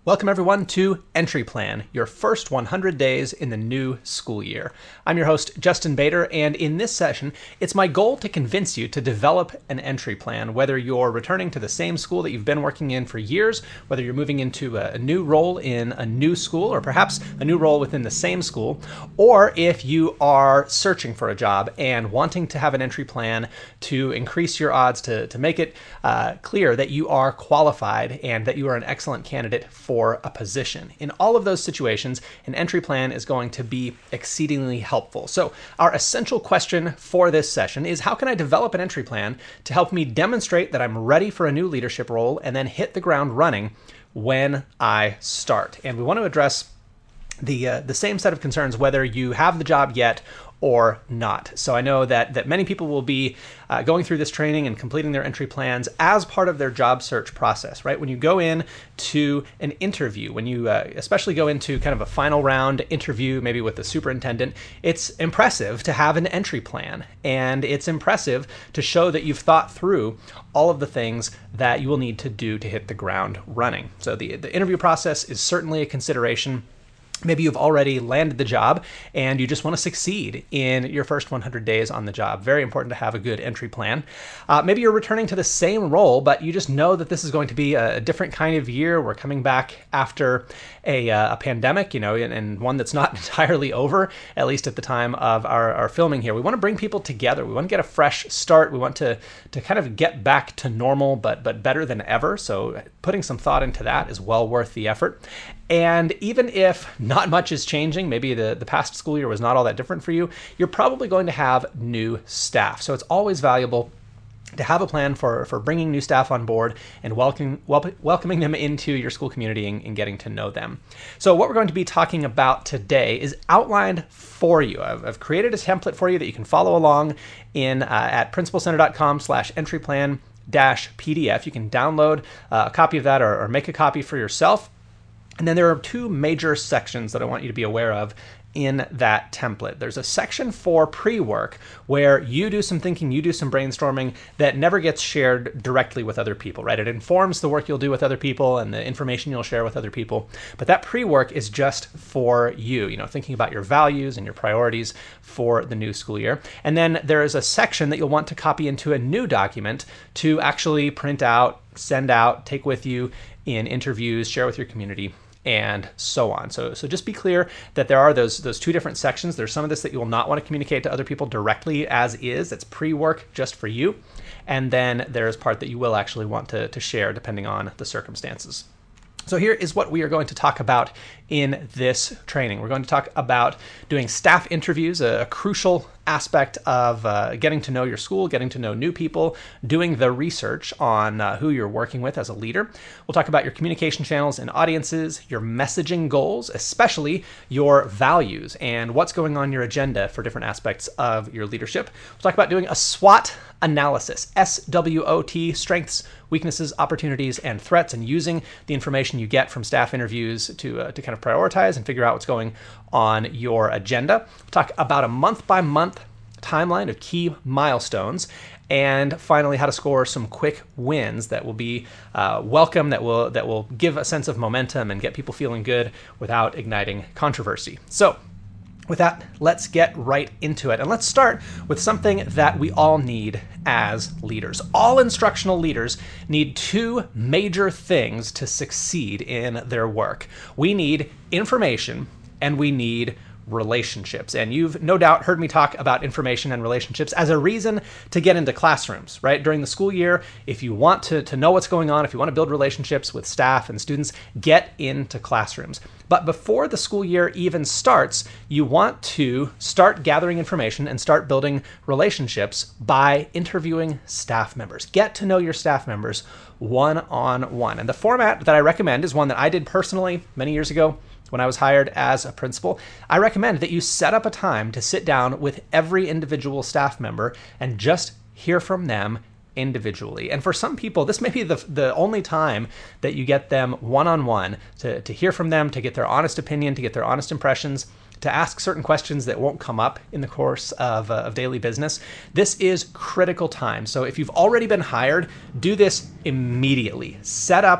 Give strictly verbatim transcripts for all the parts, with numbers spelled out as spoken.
Welcome everyone to Entry Plan, your first one hundred days in the new school year. I'm your host, Justin Bader, and in this session, it's my goal to convince you to develop an entry plan, whether you're returning to the same school that you've been working in for years, whether you're moving into a, a new role in a new school, or perhaps a new role within the same school, or if you are searching for a job and wanting to have an entry plan to increase your odds, to, to make it uh, clear that you are qualified and that you are an excellent candidate for for a position. In all of those situations, an entry plan is going to be exceedingly helpful. So our essential question for this session is, how can I develop an entry plan to help me demonstrate that I'm ready for a new leadership role and then hit the ground running when I start? And we want to address the uh, the same set of concerns whether you have the job yet or not. So I know that that many people will be uh, going through this training and completing their entry plans as part of their job search process, right? When you go in to an interview, when you uh, especially go into kind of a final round interview, maybe with the superintendent, it's impressive to have an entry plan. And it's impressive to show that you've thought through all of the things that you will need to do to hit the ground running. So the, the interview process is certainly a consideration. Maybe you've already landed the job and you just want to succeed in your first one hundred days on the job. Very important to have a good entry plan. Uh, maybe you're returning to the same role, but you just know that this is going to be a different kind of year. We're coming back after a, uh, a pandemic, you know, and, and one that's not entirely over, at least at the time of our, our filming here. We want to bring people together. We want to get a fresh start. We want to, to kind of get back to normal, but, but better than ever. So putting some thought into that is well worth the effort. And even if not much is changing, maybe the, the past school year was not all that different for you, you're probably going to have new staff. So it's always valuable to have a plan for, for bringing new staff on board and welcoming, wel- welcoming them into your school community and, and getting to know them. So what we're going to be talking about today is outlined for you. I've, I've created a template for you that you can follow along in uh, at principalcenter.com slash entry plan dash PDF. You can download uh, a copy of that or, or make a copy for yourself. And then there are two major sections that I want you to be aware of in that template. There's a section for pre-work where you do some thinking, you do some brainstorming that never gets shared directly with other people, right? It informs the work you'll do with other people and the information you'll share with other people. But that pre-work is just for you, you know, thinking about your values and your priorities for the new school year. And then there is a section that you'll want to copy into a new document to actually print out, send out, take with you in interviews, share with your community, and so on. So, so just be clear that there are those those two different sections. There's some of this that you will not want to communicate to other people directly as is. That's pre-work just for you. And then there's part that you will actually want to, to share depending on the circumstances. So here is what we are going to talk about in this training. We're going to talk about doing staff interviews, a, a crucial aspect of uh, getting to know your school, getting to know new people, doing the research on uh, who you're working with as a leader. We'll talk about your communication channels and audiences, your messaging goals, especially your values and what's going on your agenda for different aspects of your leadership. We'll talk about doing a SWOT analysis, S W O T, strengths, weaknesses, opportunities, and threats, and using the information you get from staff interviews to uh, to kind of prioritize and figure out what's going on your agenda. We'll talk about a month-by-month timeline of key milestones, and finally how to score some quick wins that will be uh, welcome, that will that will give a sense of momentum and get people feeling good without igniting controversy. So with that, let's get right into it. And let's start with something that we all need as leaders. All instructional leaders need two major things to succeed in their work. We need information and we need relationships. And you've no doubt heard me talk about information and relationships as a reason to get into classrooms, right? During the school year, if you want to, to know what's going on, if you want to build relationships with staff and students, get into classrooms. But before the school year even starts, you want to start gathering information and start building relationships by interviewing staff members. Get to know your staff members one-on-one. And the format that I recommend is one that I did personally many years ago when I was hired as a principal. I recommend that you set up a time to sit down with every individual staff member and just hear from them individually. And for some people, this may be the the only time that you get them one-on-one to, to hear from them, to get their honest opinion, to get their honest impressions, to ask certain questions that won't come up in the course of, uh, of daily business. This is critical time. So if you've already been hired, do this immediately. Set up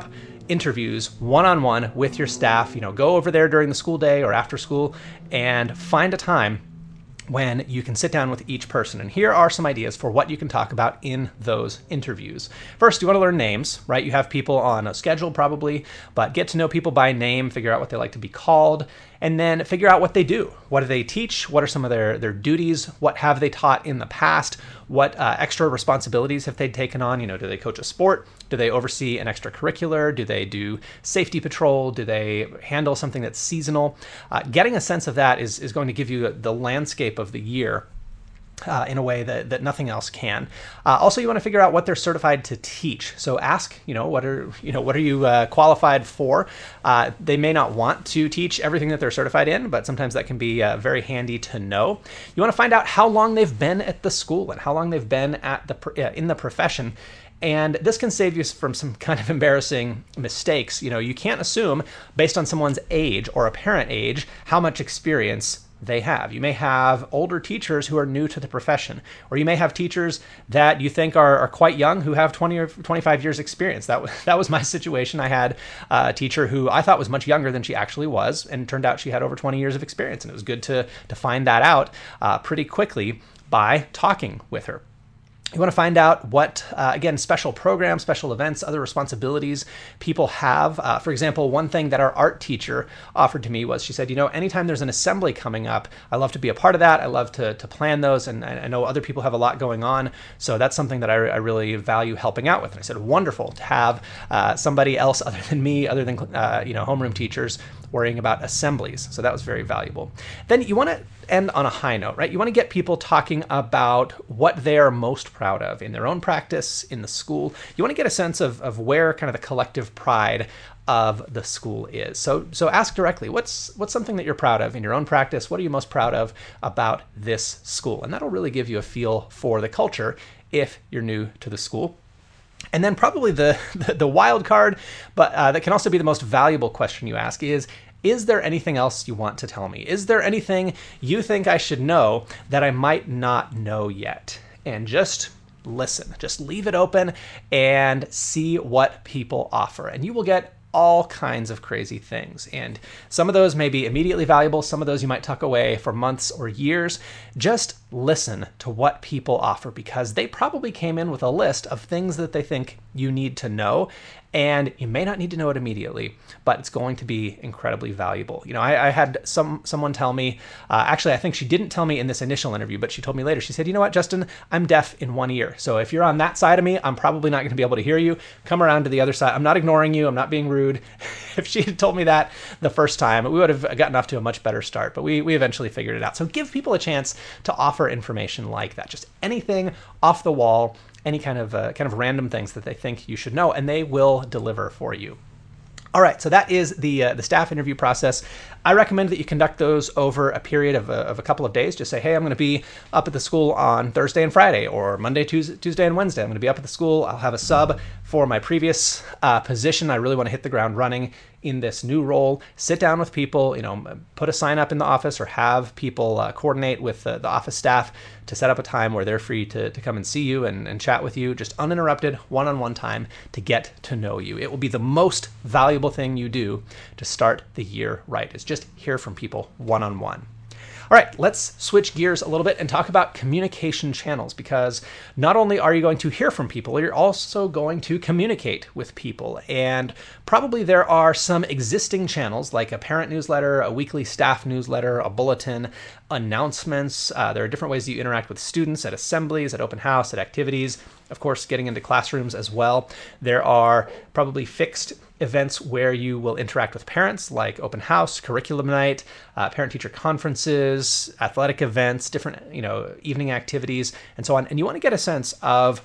interviews one-on-one with your staff. You know, go over there during the school day or after school and find a time when you can sit down with each person. And here are some ideas for what you can talk about in those interviews. First, you want to learn names, right? You have people on a schedule probably, but get to know people by name, figure out what they like to be called, and then figure out what they do. What do they teach? What are some of their, their duties? What have they taught in the past? What uh, extra responsibilities have they taken on? You know, do they coach a sport? Do they oversee an extracurricular? Do they do safety patrol? Do they handle something that's seasonal? Uh, getting a sense of that is, is going to give you the landscape of the year Uh, in a way that, that nothing else can. Uh, also, you want to figure out what they're certified to teach. So ask, you know, what are you know what are you uh, qualified for? Uh, they may not want to teach everything that they're certified in, but sometimes that can be uh, very handy to know. You want to find out how long they've been at the school and how long they've been at the uh, in the profession. And this can save you from some kind of embarrassing mistakes. You know, you can't assume based on someone's age or apparent age how much experience they have. You may have older teachers who are new to the profession, or you may have teachers that you think are, are quite young who have twenty or twenty-five years experience. That was, that was my situation. I had a teacher who I thought was much younger than she actually was, and it turned out she had over twenty years of experience. And it was good to, to find that out uh, pretty quickly by talking with her. You want to find out what, uh, again, special programs, special events, other responsibilities people have. Uh, for example, one thing that our art teacher offered to me was, she said, you know, anytime there's an assembly coming up, I love to be a part of that. I love to, to plan those. And I know other people have a lot going on. So that's something that I, I really value helping out with. And I said, wonderful to have uh, somebody else other than me, other than, uh, you know, homeroom teachers worrying about assemblies. So that was very valuable. Then you want to end on a high note, right? You want to get people talking about what they're most proud of in their own practice, in the school. You want to get a sense of, of where kind of the collective pride of the school is. So so ask directly, what's what's something that you're proud of in your own practice? What are you most proud of about this school? And that'll really give you a feel for the culture if you're new to the school. And then probably the, the, the wild card, but uh, that can also be the most valuable question you ask is, is there anything else you want to tell me? Is there anything you think I should know that I might not know yet? And just listen, just leave it open and see what people offer. And you will get all kinds of crazy things. And some of those may be immediately valuable. Some of those you might tuck away for months or years. Just listen to what people offer, because they probably came in with a list of things that they think you need to know. And you may not need to know it immediately, but it's going to be incredibly valuable. You know, I, I had some someone tell me, uh, actually, I think she didn't tell me in this initial interview, but she told me later. She said, you know what, Justin, I'm deaf in one ear. So if you're on that side of me, I'm probably not going to be able to hear you. Come around to the other side. I'm not ignoring you. I'm not being rude. If she had told me that the first time, we would have gotten off to a much better start, but we, we eventually figured it out. So give people a chance to offer information like that. Just anything off the wall, any kind of uh, kind of random things that they think you should know, and they will deliver for you. All right, so that is the uh, the staff interview process. I recommend that you conduct those over a period of a, of a couple of days. Just say, hey, I'm going to be up at the school on Thursday and Friday, or Monday, Tuesday, Tuesday and Wednesday. I'm going to be up at the school. I'll have a sub for my previous uh, position. I really want to hit the ground running in this new role. Sit down with people, you know, put a sign up in the office, or have people uh, coordinate with uh, the office staff to set up a time where they're free to, to come and see you and, and chat with you, just uninterrupted, one-on-one time to get to know you. It will be the most valuable thing you do to start the year right, is just hear from people one-on-one. All right, let's switch gears a little bit and talk about communication channels, because not only are you going to hear from people, you're also going to communicate with people. And probably there are some existing channels like a parent newsletter, a weekly staff newsletter, a bulletin, announcements. Uh, there are different ways that you interact with students at assemblies, at open house, at activities, of course, getting into classrooms as well. There are probably fixed events where you will interact with parents, like open house, curriculum night, uh, parent-teacher conferences, athletic events, different, you know, evening activities, and so on. And you want to get a sense of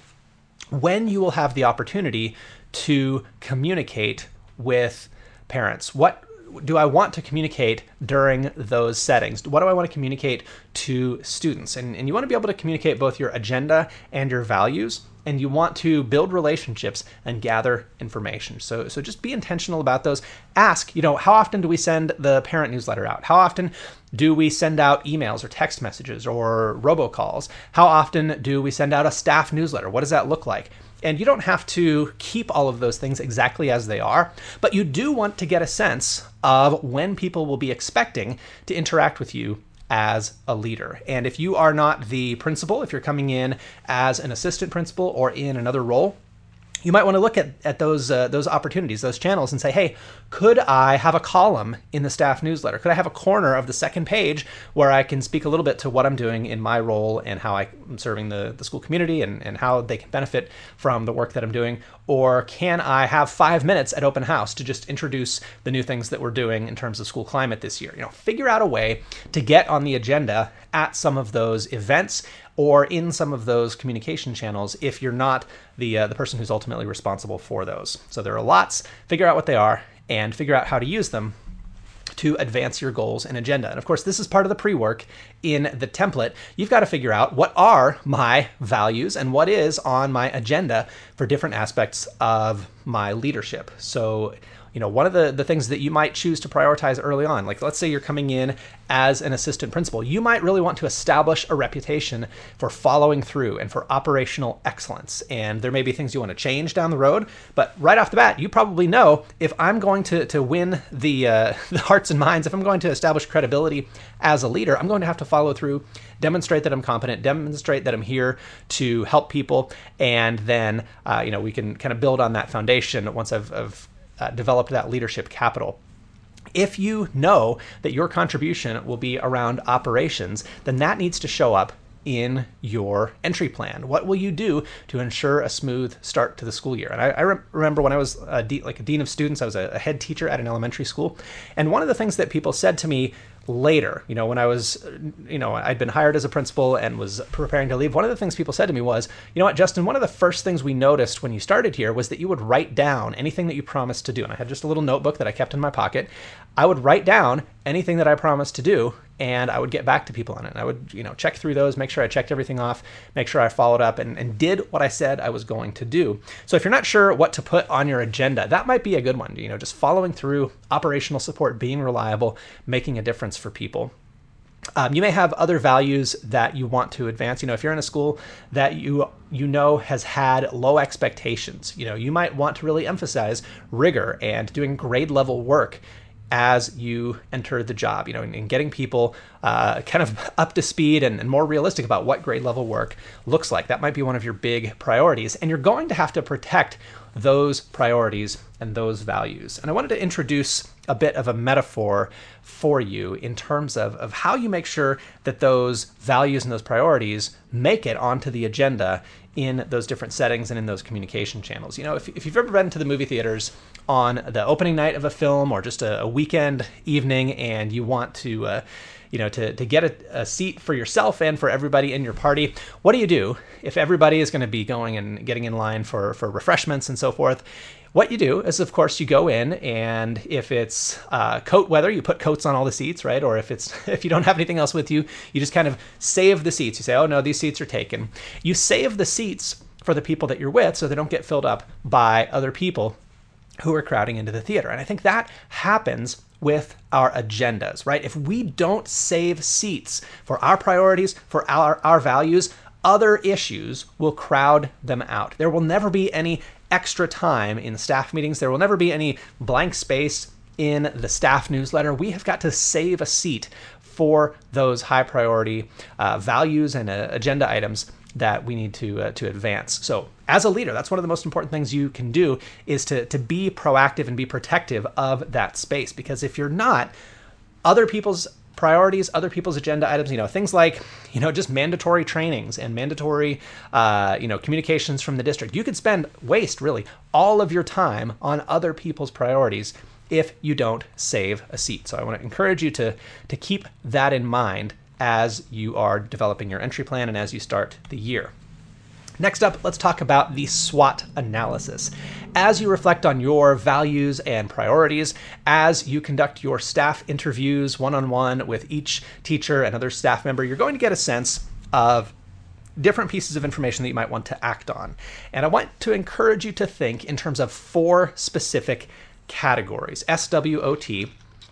when you will have the opportunity to communicate with parents. What do I want to communicate during those settings? What do I want to communicate to students? And, and you want to be able to communicate both your agenda and your values. and you want to build relationships and gather information. So, so just be intentional about those. Ask, you know, how often do we send the parent newsletter out? How often do we send out emails or text messages or robocalls? How often do we send out a staff newsletter? What does that look like? And you don't have to keep all of those things exactly as they are, but you do want to get a sense of when people will be expecting to interact with you as a leader. And if you are not the principal, if you're coming in as an assistant principal or in another role, you might want to look at, at those uh, those opportunities, those channels, and say, hey, could I have a column in the staff newsletter? Could I have a corner of the second page where I can speak a little bit to what I'm doing in my role and how I'm serving the, the school community and, and how they can benefit from the work that I'm doing? Or can I have five minutes at open house to just introduce the new things that we're doing in terms of school climate this year? You know, figure out a way to get on the agenda at some of those events or in some of those communication channels if you're not the uh, the person who's ultimately responsible for those. So there are lots. Figure out what they are and figure out how to use them to advance your goals and agenda. And of course, this is part of the pre-work in the template. You've got to figure out what are my values and what is on my agenda for different aspects of my leadership. So, you know, one of the, the things that you might choose to prioritize early on, like let's say you're coming in as an assistant principal, you might really want to establish a reputation for following through and for operational excellence. And there may be things you want to change down the road, but right off the bat, you probably know if I'm going to, to win the, uh, the hearts and minds, if I'm going to establish credibility as a leader, I'm going to have to follow through, demonstrate that I'm competent, demonstrate that I'm here to help people, and then uh, you know, we can kind of build on that foundation once I've, I've Uh, develop that leadership capital. If you know that your contribution will be around operations, then that needs to show up in your entry plan. What will you do to ensure a smooth start to the school year? And I, I re- remember when I was a de- like a dean of students, I was a, a head teacher at an elementary school. And one of the things that people said to me later, you know, when I was, you know, I'd been hired as a principal and was preparing to leave, one of the things people said to me was, you know what, Justin, one of the first things we noticed when you started here was that you would write down anything that you promised to do. And I had just a little notebook that I kept in my pocket. I would write down anything that I promised to do, and I would get back to people on it. And I would, you know, check through those, make sure I checked everything off, make sure I followed up and, and did what I said I was going to do. So if you're not sure what to put on your agenda, that might be a good one. You know, just following through, operational support, being reliable, making a difference for people. Um, you may have other values that you want to advance. You know, if you're in a school that you you know has had low expectations, you know, you might want to really emphasize rigor and doing grade level work as you enter the job, you know, and, and getting people uh, kind of up to speed and, and more realistic about what grade level work looks like. That might be one of your big priorities, and you're going to have to protect those priorities and those values. And I wanted to introduce a bit of a metaphor for you in terms of, of how you make sure that those values and those priorities make it onto the agenda in those different settings and in those communication channels. You know, if, if you've ever been to the movie theaters on the opening night of a film or just a, a weekend evening and you want to, uh, you know, to, to get a, a seat for yourself and for everybody in your party, what do you do if everybody is going to be going and getting in line for, for refreshments and so forth? What you do is, of course, you go in, and if it's uh, coat weather, you put coats on all the seats, right? Or if it's if you don't have anything else with you, you just kind of save the seats. You say, oh, no, these seats are taken. You save the seats for the people that you're with so they don't get filled up by other people who are crowding into the theater. And I think that happens with our agendas, right? If we don't save seats for our priorities, for our, our values, other issues will crowd them out. There will never be any extra time in staff meetings. There will never be any blank space in the staff newsletter. We have got to save a seat for those high priority uh, values and uh, agenda items that we need to uh, to advance. So as a leader, that's one of the most important things you can do is to, to be proactive and be protective of that space. Because if you're not, other people's priorities, other people's agenda items, you know, things like, you know, just mandatory trainings and mandatory, uh, you know, communications from the district. You could spend, waste really, all of your time on other people's priorities if you don't save a seat. So I want to encourage you to, to keep that in mind as you are developing your entry plan and as you start the year. Next up, let's talk about the SWOT analysis. As you reflect on your values and priorities, as you conduct your staff interviews one-on-one with each teacher and other staff member, you're going to get a sense of different pieces of information that you might want to act on. And I want to encourage you to think in terms of four specific categories. S W O T.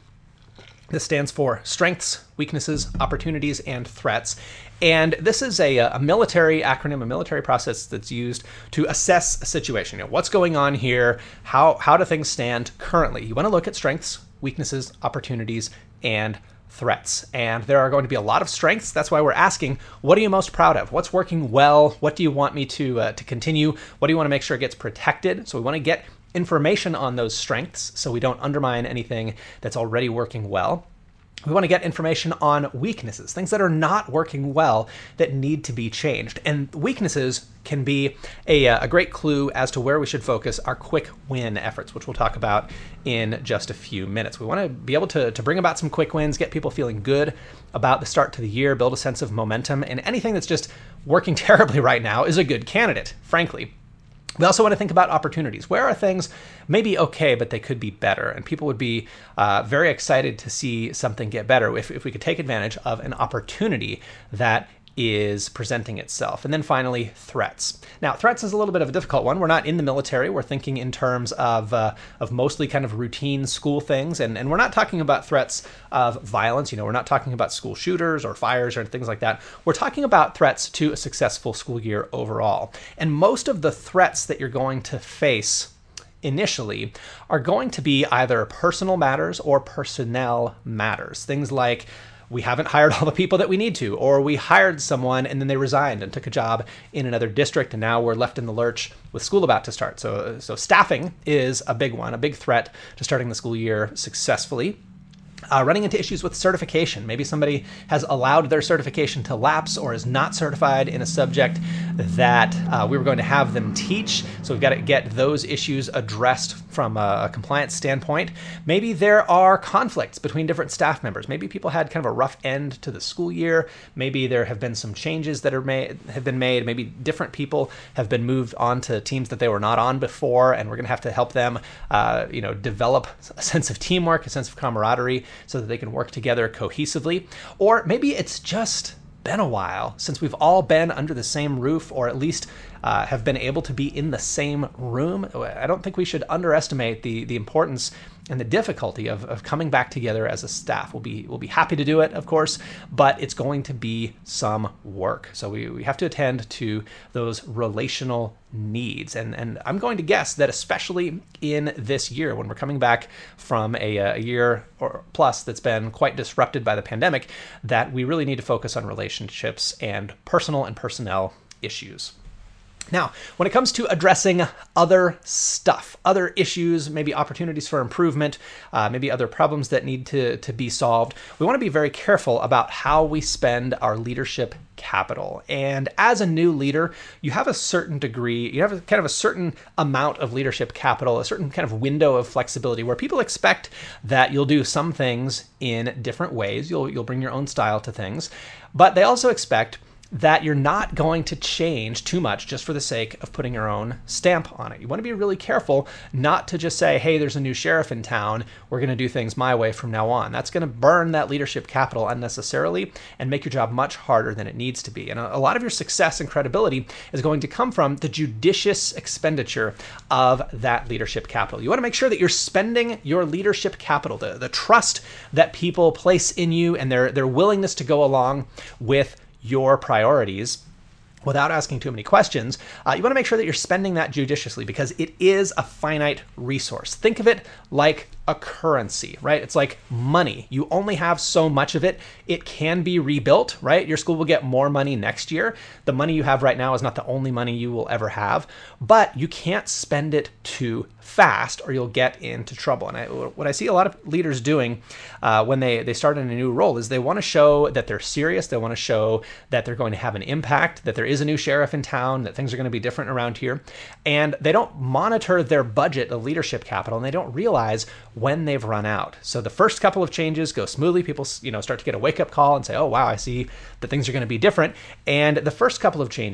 This stands for strengths, weaknesses, opportunities, and threats. And this is a, a military acronym, a military process that's used to assess a situation. You know, what's going on here? How, how do things stand currently? You want to look at strengths, weaknesses, opportunities, and threats. And there are going to be a lot of strengths. That's why we're asking, what are you most proud of? What's working well? What do you want me to, uh, to continue? What do you want to make sure gets protected? So we want to get information on those strengths so we don't undermine anything that's already working well. We want to get information on weaknesses, things that are not working well that need to be changed. And weaknesses can be a, a great clue as to where we should focus our quick win efforts, which we'll talk about in just a few minutes. We want to be able to, to bring about some quick wins, get people feeling good about the start to the year, build a sense of momentum, and anything that's just working terribly right now is a good candidate, frankly. We also want to think about opportunities. Where are things maybe okay, but they could be better? And people would be uh, very excited to see something get better if, if we could take advantage of an opportunity that is presenting itself. And then finally, threats. Now, threats is a little bit of a difficult one. We're not in the military. We're thinking in terms of uh, of mostly kind of routine school things. And, and we're not talking about threats of violence. You know, we're not talking about school shooters or fires or things like that. We're talking about threats to a successful school year overall. And most of the threats that you're going to face initially are going to be either personal matters or personnel matters. Things like, we haven't hired all the people that we need to, or we hired someone and then they resigned and took a job in another district and now we're left in the lurch with school about to start. So, so staffing is a big one, a big threat to starting the school year successfully. Uh, running into issues with certification. Maybe somebody has allowed their certification to lapse or is not certified in a subject that uh, we were going to have them teach. So we've got to get those issues addressed from a, a compliance standpoint. Maybe there are conflicts between different staff members. Maybe people had kind of a rough end to the school year. Maybe there have been some changes that are made, have been made. Maybe different people have been moved on to teams that they were not on before, and we're going to have to help them, uh, you know, develop a sense of teamwork, a sense of camaraderie, so that they can work together cohesively. Or maybe it's just been a while since we've all been under the same roof, or at least uh, have been able to be in the same room. I don't think we should underestimate the the importance and the difficulty of, of coming back together as a staff. We'll be we'll be happy to do it, of course, but it's going to be some work. So we, we have to attend to those relational needs. And, and I'm going to guess that especially in this year, when we're coming back from a, a year or plus that's been quite disrupted by the pandemic, that we really need to focus on relationships and personal and personnel issues. Now, when it comes to addressing other stuff, other issues, maybe opportunities for improvement, uh, maybe other problems that need to, to be solved, we want to be very careful about how we spend our leadership capital. And as a new leader, you have a certain degree, you have a, kind of a certain amount of leadership capital, a certain kind of window of flexibility where people expect that you'll do some things in different ways. You'll, you'll bring your own style to things, but they also expect that you're not going to change too much just for the sake of putting your own stamp on it. You want to be really careful not to just say, hey, there's a new sheriff in town, we're going to do things my way from now on. That's going to burn that leadership capital unnecessarily and make your job much harder than it needs to be. And a, a lot of your success and credibility is going to come from the judicious expenditure of that leadership capital. You want to make sure that you're spending your leadership capital, the, the trust that people place in you and their, their willingness to go along with your priorities without asking too many questions. Uh, you want to make sure that you're spending that judiciously because it is a finite resource. Think of it like a currency, right? It's like money. You only have so much of it. It can be rebuilt, right? Your school will get more money next year. The money you have right now is not the only money you will ever have, but you can't spend it too fast or you'll get into trouble. And I, what I see a lot of leaders doing uh, when they, they start in a new role is they want to show that they're serious. They want to show that they're going to have an impact, that there is a new sheriff in town, that things are going to be different around here. And they don't monitor their budget of leadership capital, and they don't realize when they've run out. So the first couple of changes go smoothly. People, you know, start to get a wake-up call and say, oh, wow, I see that things are going to be different. And the first couple of changes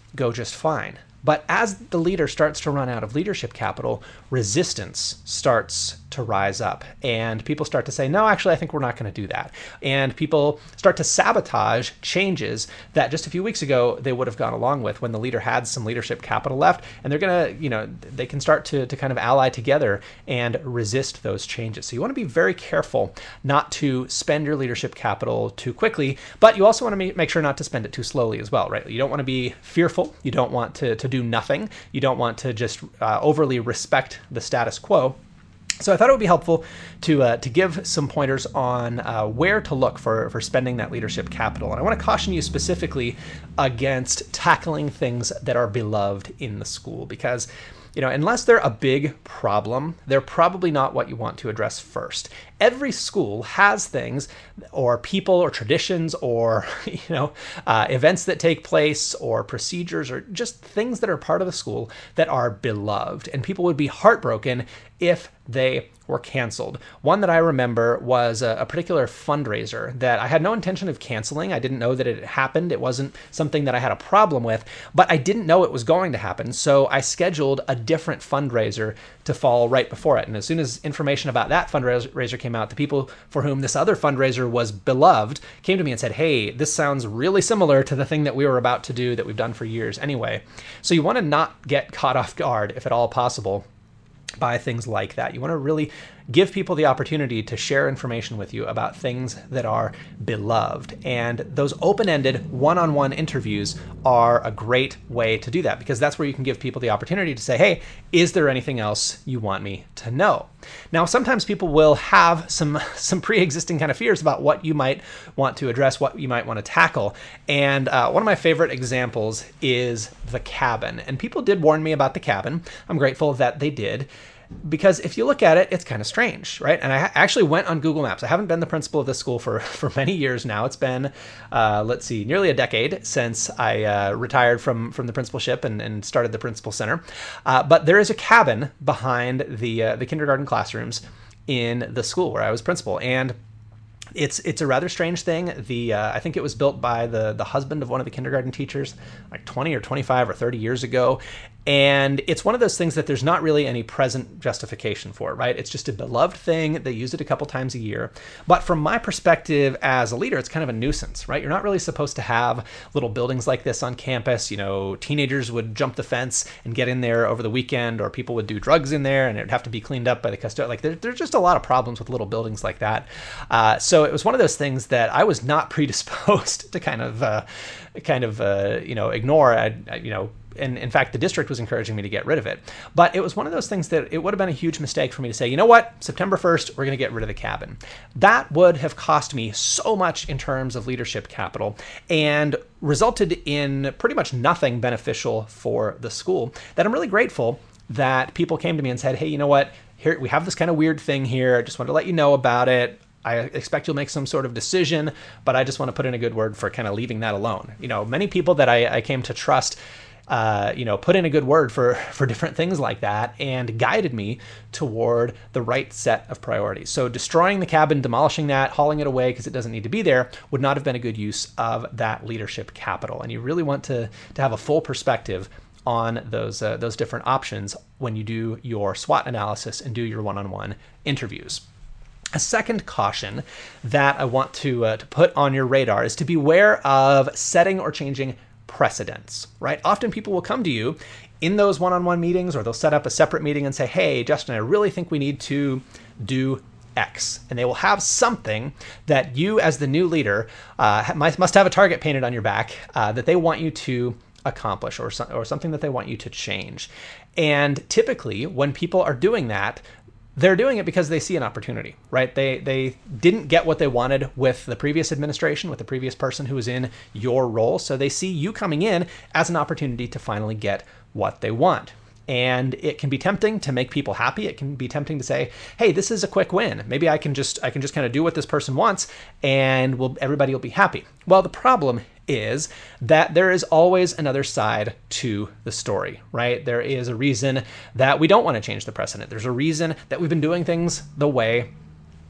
go just fine. But as the leader starts to run out of leadership capital, resistance starts to rise up. And people start to say, no, actually, I think we're not going to do that. And people start to sabotage changes that just a few weeks ago they would have gone along with when the leader had some leadership capital left. And they're going to, you know, they can start to, to kind of ally together and resist those changes. So you want to be very careful not to spend your leadership capital too quickly, but you also want to make sure not to spend it too slowly as well, right? You don't want to be fearful. You don't want to, to do nothing. You don't want to just uh, overly respect the status quo. So I thought it would be helpful to uh, to give some pointers on uh, where to look for, for spending that leadership capital. And I want to caution you specifically against tackling things that are beloved in the school, because you know, unless they're a big problem, they're probably not what you want to address first. Every school has things or people or traditions or, you know, uh, events that take place or procedures or just things that are part of the school that are beloved. And people would be heartbroken if they were canceled. One that I remember was a, a particular fundraiser that I had no intention of canceling. I didn't know that it had happened. It wasn't something that I had a problem with, but I didn't know it was going to happen. So I scheduled a different fundraiser to fall right before it. And as soon as information about that fundraiser came out, the people for whom this other fundraiser was beloved came to me and said, hey, this sounds really similar to the thing that we were about to do that we've done for years anyway. So you want to not get caught off guard, if at all possible, by things like that. You want to really give people the opportunity to share information with you about things that are beloved. And those open-ended one-on-one interviews are a great way to do that, because that's where you can give people the opportunity to say, hey, is there anything else you want me to know? Now, sometimes people will have some, some pre-existing kind of fears about what you might want to address, what you might want to tackle. And uh, one of my favorite examples is the cabin. And people did warn me about the cabin. I'm grateful that they did, because if you look at it, it's kind of strange, right? And I actually went on Google Maps. I haven't been the principal of this school for, for many years now. It's been, uh, let's see, nearly a decade since I uh, retired from, from the principalship and, and started the Principal Center. Uh, but there is a cabin behind the, uh, the kindergarten classrooms in the school where I was principal. And It's it's a rather strange thing. The uh, I think it was built by the the husband of one of the kindergarten teachers like twenty or twenty-five or thirty years ago. And it's one of those things that there's not really any present justification for, right? It's just a beloved thing. They use it a couple times a year. But from my perspective as a leader, it's kind of a nuisance, right? You're not really supposed to have little buildings like this on campus. You know, teenagers would jump the fence and get in there over the weekend, or people would do drugs in there and it would have to be cleaned up by the custodian. Like there, there's just a lot of problems with little buildings like that. Uh, so it was one of those things that I was not predisposed to kind of, uh, kind of, uh, you know, ignore. I, I, you know, and in fact, the district was encouraging me to get rid of it. But it was one of those things that it would have been a huge mistake for me to say, you know what, September first, we're going to get rid of the cabin. That would have cost me so much in terms of leadership capital and resulted in pretty much nothing beneficial for the school, that I'm really grateful that people came to me and said, hey, you know what, here we have this kind of weird thing here. I just wanted to let you know about it. I expect you'll make some sort of decision, but I just want to put in a good word for kind of leaving that alone. You know, many people that I, I came to trust Uh, you know, put in a good word for, for different things like that and guided me toward the right set of priorities. So destroying the cabin, demolishing that, hauling it away because it doesn't need to be there would not have been a good use of that leadership capital. And you really want to, to have a full perspective on those, uh, those different options when you do your SWOT analysis and do your one-on-one interviews. A second caution that I want to, uh, to put on your radar is to beware of setting or changing precedents, right? Often people will come to you in those one-on-one meetings, or they'll set up a separate meeting and say, hey, Justin, I really think we need to do X. And they will have something that you as the new leader uh, must have a target painted on your back uh, that they want you to accomplish, or, so, or something that they want you to change. And typically when people are doing that, they're doing it because they see an opportunity, right? They they didn't get what they wanted with the previous administration, with the previous person who was in your role. So they see you coming in as an opportunity to finally get what they want. And it can be tempting to make people happy. It can be tempting to say, hey, this is a quick win. Maybe I can just I can just kind of do what this person wants and we'll, everybody will be happy. Well, the problem is that there is always another side to the story, right? There is a reason that we don't want to change the precedent. There's a reason that we've been doing things the way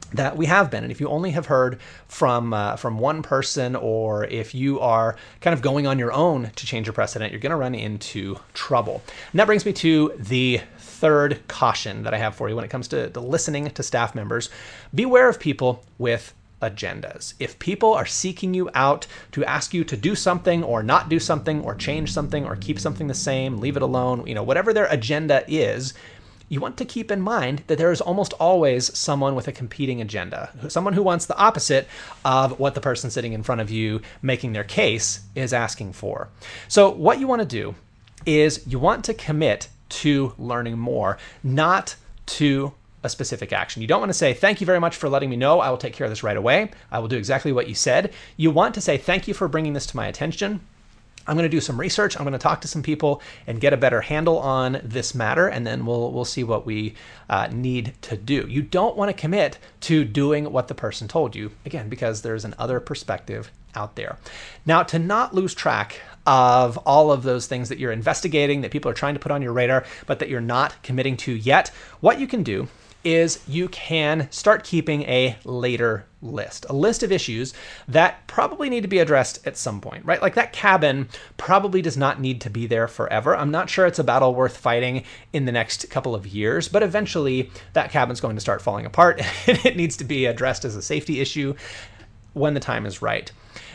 that we have been. And if you only have heard from uh, from one person, or if you are kind of going on your own to change your precedent, you're going to run into trouble. And that brings me to the third caution that I have for you when it comes to, to listening to staff members. Beware of people with agendas. If people are seeking you out to ask you to do something or not do something or change something or keep something the same, leave it alone, you know, whatever their agenda is, you want to keep in mind that there is almost always someone with a competing agenda, someone who wants the opposite of what the person sitting in front of you making their case is asking for. So what you want to do is you want to commit to learning more, not to a specific action. You don't want to say, thank you very much for letting me know. I will take care of this right away. I will do exactly what you said. You want to say, thank you for bringing this to my attention. I'm going to do some research. I'm going to talk to some people and get a better handle on this matter, and then we'll we'll see what we uh, need to do. You don't want to commit to doing what the person told you, again, because there's an other perspective out there. Now, to not lose track of all of those things that you're investigating, that people are trying to put on your radar, but that you're not committing to yet, what you can do is you can start keeping a later list, a list of issues that probably need to be addressed at some point, right? Like that cabin probably does not need to be there forever. I'm not sure it's a battle worth fighting in the next couple of years, but eventually that cabin's going to start falling apart and it needs to be addressed as a safety issue when the time is right.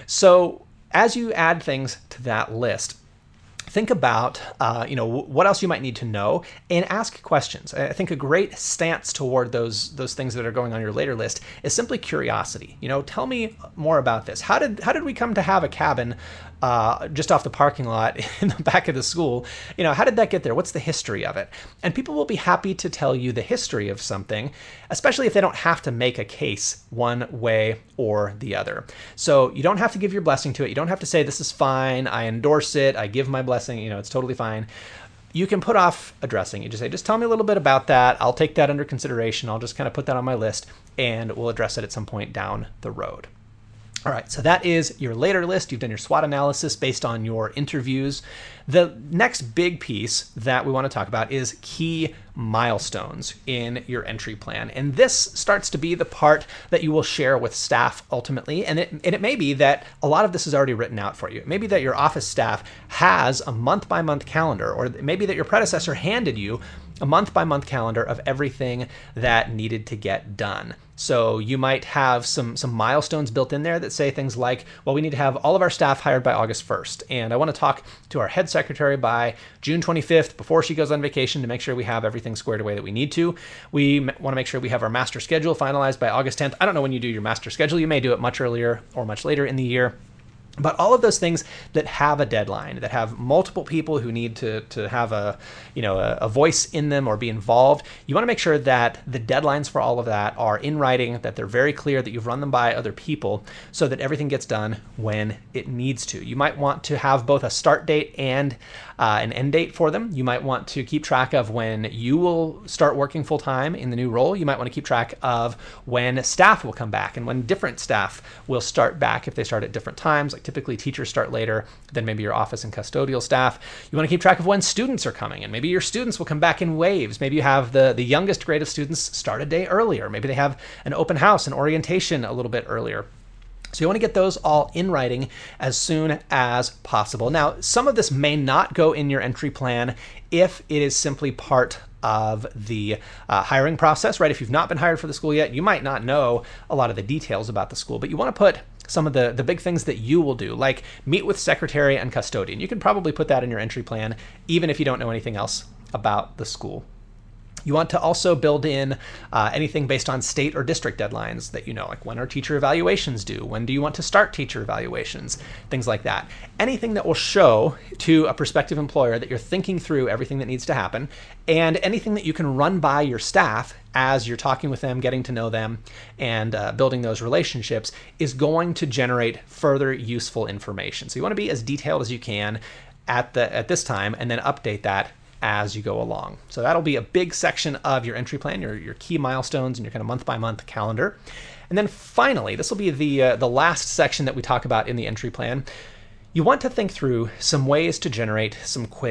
So as you add things to that list, think about, uh, you know, what else you might need to know and ask questions. I think a great stance toward those those things that are going on your later list is simply curiosity. You know, tell me more about this. How did how did we come to have a cabin uh, just off the parking lot in the back of the school? You know, how did that get there? What's the history of it? And people will be happy to tell you the history of something, especially if they don't have to make a case one way or the other. So you don't have to give your blessing to it. You don't have to say, this is fine, I endorse it, I give my blessing, you know, it's totally fine. You can put off addressing. You just say, just tell me a little bit about that. I'll take that under consideration. I'll just kind of put that on my list and we'll address it at some point down the road. All right, so that is your later list. You've done your SWOT analysis based on your interviews. The next big piece that we want to talk about is key milestones in your entry plan. And this starts to be the part that you will share with staff ultimately. And it, and it may be that a lot of this is already written out for you. It may be that your office staff has a month-by-month calendar, or maybe that your predecessor handed you a month-by-month calendar of everything that needed to get done. So you might have some some milestones built in there that say things like, well, we need to have all of our staff hired by August first. And I want to talk to our head secretary by June twenty-fifth before she goes on vacation to make sure we have everything squared away that we need to. We m- want to make sure we have our master schedule finalized by August tenth. I don't know when you do your master schedule. You may do it much earlier or much later in the year. But all of those things that have a deadline, that have multiple people who need to, to have a, you know, a, a voice in them or be involved, you want to make sure that the deadlines for all of that are in writing, that they're very clear, that you've run them by other people so that everything gets done when it needs to. You might want to have both a start date and uh, an end date for them. You might want to keep track of when you will start working full time in the new role. You might want to keep track of when staff will come back and when different staff will start back if they start at different times. Like typically teachers start later than maybe your office and custodial staff. You want to keep track of when students are coming, and maybe your students will come back in waves. Maybe you have the, the youngest grade of students start a day earlier. Maybe they have an open house, an orientation a little bit earlier. So you want to get those all in writing as soon as possible. Now, some of this may not go in your entry plan if it is simply part of the uh, hiring process, right? If you've not been hired for the school yet, you might not know a lot of the details about the school, but you want to put some of the, the big things that you will do, like meet with secretary and custodian. You can probably put that in your entry plan, even if you don't know anything else about the school. You want to also build in uh, anything based on state or district deadlines that you know, like when are teacher evaluations due? When do you want to start teacher evaluations? Things like that. Anything that will show to a prospective employer that you're thinking through everything that needs to happen, and anything that you can run by your staff as you're talking with them, getting to know them, and uh, building those relationships is going to generate further useful information. So you want to be as detailed as you can at the at this time, and then update that as you go along. So that'll be a big section of your entry plan, your, your key milestones and your kind of month by month calendar. And then finally, this will be the uh, the last section that we talk about in the entry plan. You want to think through some ways to generate some quick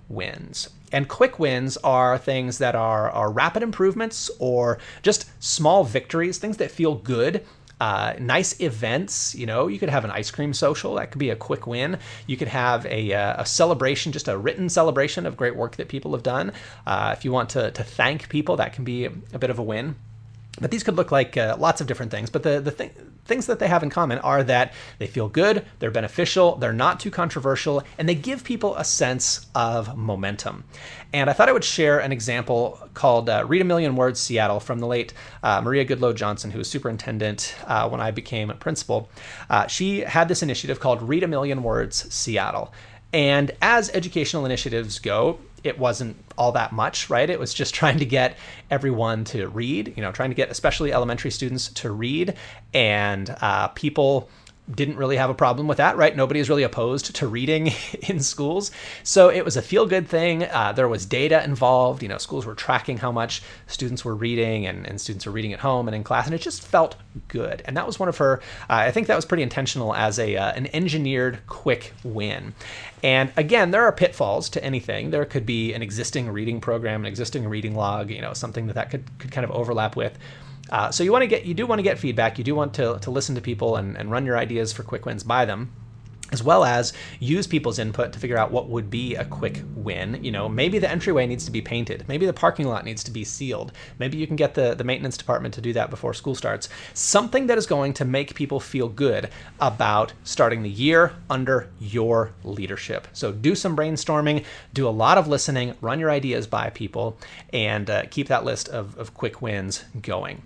wins. And quick wins are things that are, are rapid improvements or just small victories, things that feel good. Uh, nice events, you know, you could have an ice cream social. That could be a quick win. You could have a, uh, a celebration, just a written celebration of great work that people have done. Uh, if you want to, to thank people, that can be a bit of a win. But these could look like uh, lots of different things. But the, the thing, things that they have in common are that they feel good, they're beneficial, they're not too controversial, and they give people a sense of momentum. And I thought I would share an example called uh, Read a Million Words Seattle from the late uh, Maria Goodloe Johnson, who was superintendent uh, when I became a principal. Uh, she had this initiative called Read a Million Words Seattle. And as educational initiatives go, it wasn't all that much, right? It was just trying to get everyone to read, you know, trying to get especially elementary students to read. And uh, people didn't really have a problem with that, right? Nobody is really opposed to reading in schools. So it was a feel-good thing. Uh, there was data involved. You know, schools were tracking how much students were reading and, and students were reading at home and in class, and it just felt good. And that was one of her, uh, I think that was pretty intentional as a uh, an engineered quick win. And again, there are pitfalls to anything. There could be an existing reading program, an existing reading log, you know, something that that could, could kind of overlap with. Uh, so you want to get, you do want to get feedback. You do want to, to listen to people and, and run your ideas for quick wins by them, as well as use people's input to figure out what would be a quick win. You know, maybe the entryway needs to be painted. Maybe the parking lot needs to be sealed. Maybe you can get the, the maintenance department to do that before school starts. Something that is going to make people feel good about starting the year under your leadership. So do some brainstorming, do a lot of listening, run your ideas by people, and uh, keep that list of, of quick wins going.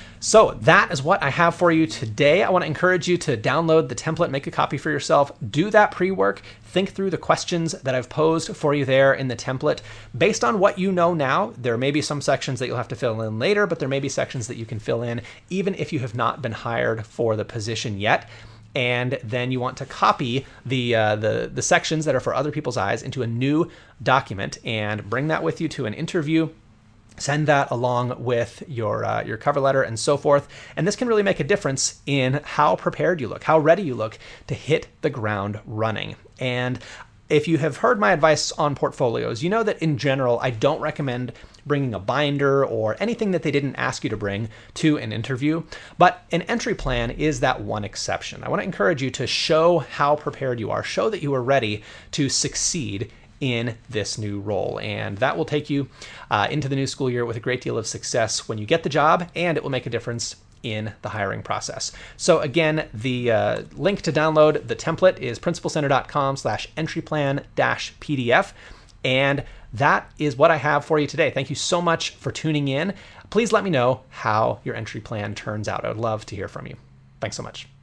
So that is what I have for you today. I want to encourage you to download the template, make a copy for yourself, do that pre-work, think through the questions that I've posed for you there in the template. Based on what you know now, there may be some sections that you'll have to fill in later, but there may be sections that you can fill in even if you have not been hired for the position yet. And then you want to copy the, uh, the, the sections that are for other people's eyes into a new document and bring that with you to an interview. Send that along with your uh, your cover letter and so forth. And this can really make a difference in how prepared you look, how ready you look to hit the ground running. And if you have heard my advice on portfolios, you know that in general, I don't recommend bringing a binder or anything that they didn't ask you to bring to an interview. But an entry plan is that one exception. I want to encourage you to show how prepared you are, show that you are ready to succeed in this new role. And that will take you uh, into the new school year with a great deal of success when you get the job, and it will make a difference in the hiring process. So again, the uh, link to download the template is principalcenter.com slash entryplan dash PDF. And that is what I have for you today. Thank you so much for tuning in. Please let me know how your entry plan turns out. I would love to hear from you. Thanks so much.